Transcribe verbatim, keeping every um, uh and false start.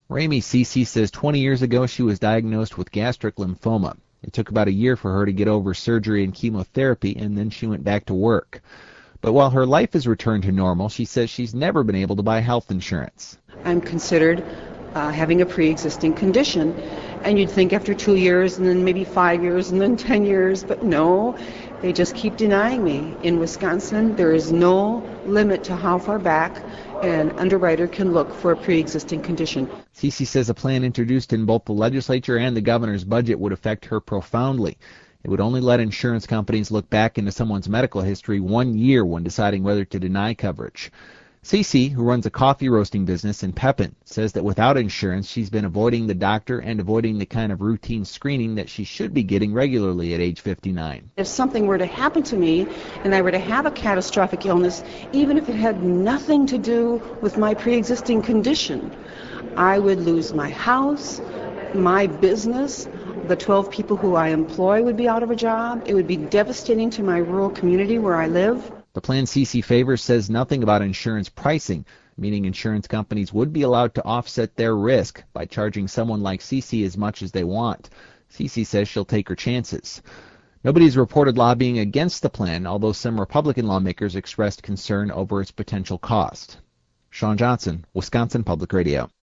Ramey Cece says twenty years ago she was diagnosed with gastric lymphoma. It took about a year for her to get over surgery and chemotherapy, and then she went back to work. But while her life has returned to normal, she says she's never been able to buy health insurance. I'm considered uh, having a pre-existing condition, and you'd think after two years and then maybe five years and then ten years, but no, they just keep denying me. In Wisconsin, there is no limit to how far back an underwriter can look for a pre-existing condition. Cece says a plan introduced in both the legislature and the governor's budget would affect her profoundly. It would only let insurance companies look back into someone's medical history one year when deciding whether to deny coverage. Cece, who runs a coffee roasting business in Pepin, says that without insurance she's been avoiding the doctor and avoiding the kind of routine screening that she should be getting regularly at age fifty-nine. If something were to happen to me and I were to have a catastrophic illness, even if it had nothing to do with my pre-existing condition, I would lose my house, my business, the twelve people who I employ would be out of a job. It would be devastating to my rural community where I live. The plan Cece favors says nothing about insurance pricing, meaning insurance companies would be allowed to offset their risk by charging someone like Cece as much as they want. Cece says she'll take her chances. Nobody's reported lobbying against the plan, although some Republican lawmakers expressed concern over its potential cost. Sean Johnson, Wisconsin Public Radio.